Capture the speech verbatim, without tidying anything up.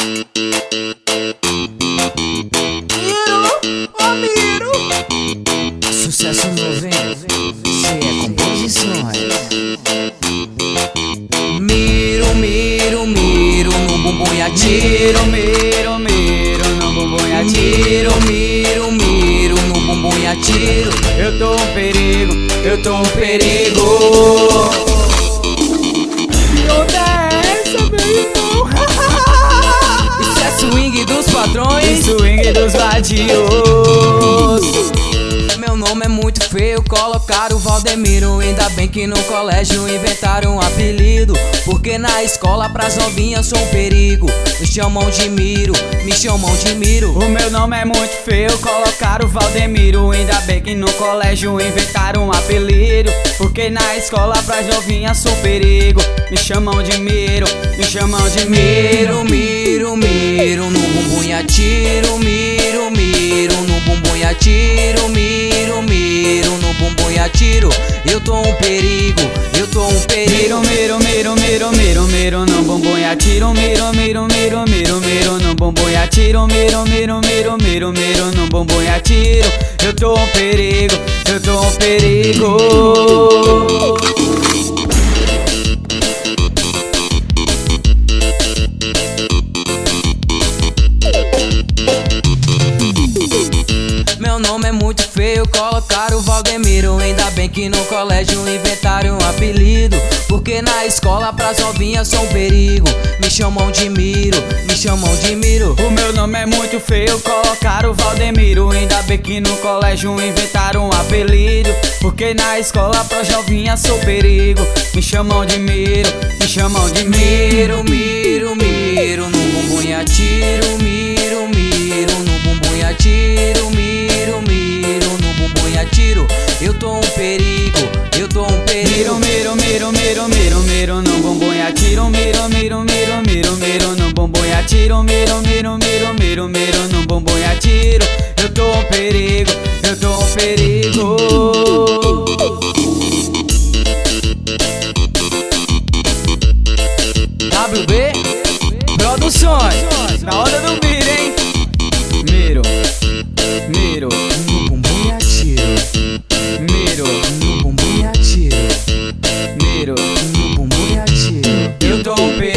Miro, ô Miro. Sucesso novo, hein? Se é composições. Miro, miro, miro no bumbum e atiro. Miro, miro no bumbum e atiro. Miro, miro no bumbum e atiro. Eu tô um perigo, eu tô um perigo. Que onda é essa, meu irmão? Isso é swing dos patrões, swing dos vadios. Meu nome é muito feio, colocaram o Valdemiro. Ainda bem que no colégio inventaram um apelido, porque na escola pras novinhas sou um perigo. Me chamam de Miro, me chamam de Miro. O meu nome é muito feio, colocaram o Valdemiro. Ainda bem que no colégio inventaram um apelido, porque na escola pras novinhas sou um perigo. Me chamam de Miro, me chamam de Miro. Miro, miro no bumbum e atiro. Miro, miro no bumbum e atiro. Miro, miro no bumbum e atiro. Eu tô um perigo, eu tô um perigo. Miro, miro, miro, miro, miro no bumbum e atiro. Miro, miro, miro, miro, miro no bumbum e atiro. Miro, miro, miro, miro, miro no bumbum e atiro. Eu tô um perigo, eu tô um perigo. Meu nome é muito feio, colocaram o Valdemiro. Ainda bem que no colégio inventaram um apelido, porque na escola pras novinhas sou um perigo. Me chamam de Miro, me chamam de Miro. O meu nome é muito feio, colocaram o Valdemiro. Ainda bem que no colégio inventaram um apelido, porque na escola pras novinhas sou perigo. Me chamam de Miro, me chamam de Miro. Miro, miro no bumbum e atiro. Miro, miro no bumbum e atiro. Miro, miro no bumbum e atiro. Eu tô um perigo, eu tô um perigo. Miro, miro, miro, miro, miro no bumbum e atiro. Miro, miro, miro, miro, miro no bumbum e atiro. Miro, miro, miro, miro, miro no bumbum e atiro. Eu tô um perigo, eu tô um perigo. W B Produções, na hora do Miro, hein? Miro, miro no bumbum e atiro. Miro no bumbum e atiro. Miro no bumbum e atiro. Eu tô um perigo.